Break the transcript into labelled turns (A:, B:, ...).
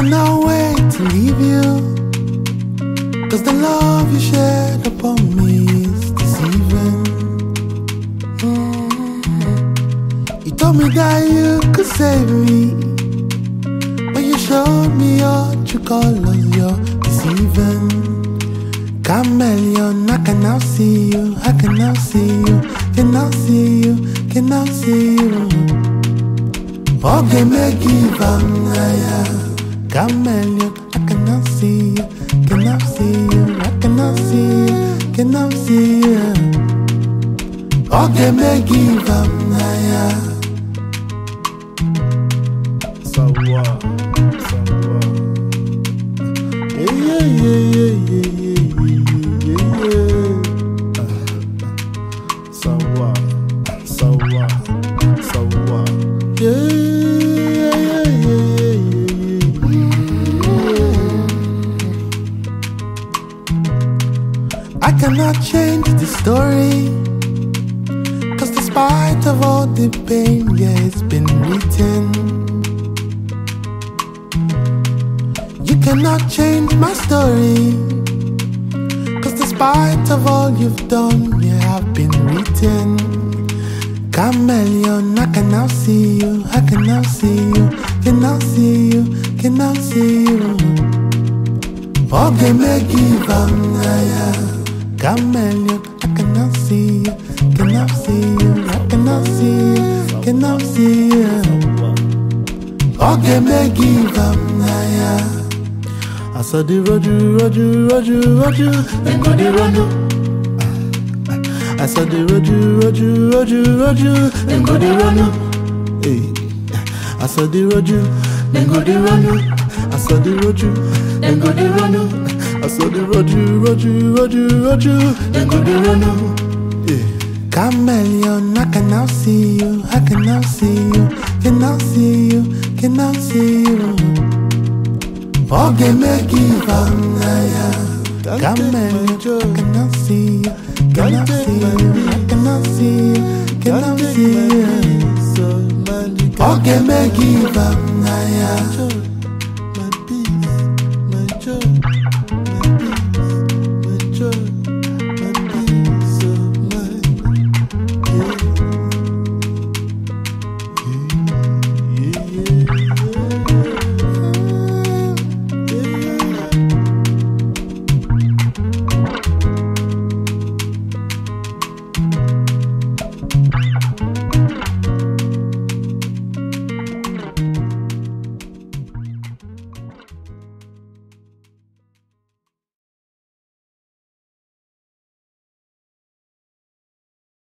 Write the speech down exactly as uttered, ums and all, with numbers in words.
A: cannot wait to leave you, cause the love you shared upon me is deceiving. mm. You told me that you could save me, but you showed me your true colors, you're deceiving. Chameleon, I can now see you, I can now see you, can now see you, can now see you. Okay, me give up, yeah. Chameleon, I can now see you, can now see you, I can now see you, can now see you. Okay, me give up, yeah.
B: So what? So what?
A: Yeah, yeah, yeah, yeah, yeah, yeah, yeah.
B: So what? So what? So what?
A: Yeah, yeah, yeah, yeah, yeah. I cannot change the story, cause despite of all the pain, yeah, it's been written. You cannot change my story, cause despite of all you've done, yeah, I've been written. Chameleon, I can now see you, I can now see you, can now see you, can now see you. Okay, me give up, yeah. Chameleon, I can now see you, can now see you, I can now see you, can now see you. Okay, me give up, yeah. I saw the roju, roju, roju, roju, then go the roju. I saw the roju, roju, roju, roju, then go the roju. Hey, I saw the roju, then go the roju. I saw the roju, then go the roju. I saw the roju, roju, roju, roju, then go the roju. Yeah. Chameleon, I can now see you, I can now see you, can now see you, can now see you. Okay, me give up, yeah. Chameleon, I can now see you, can now see you, I can now see you, can now see you. Okay, me give up, yeah.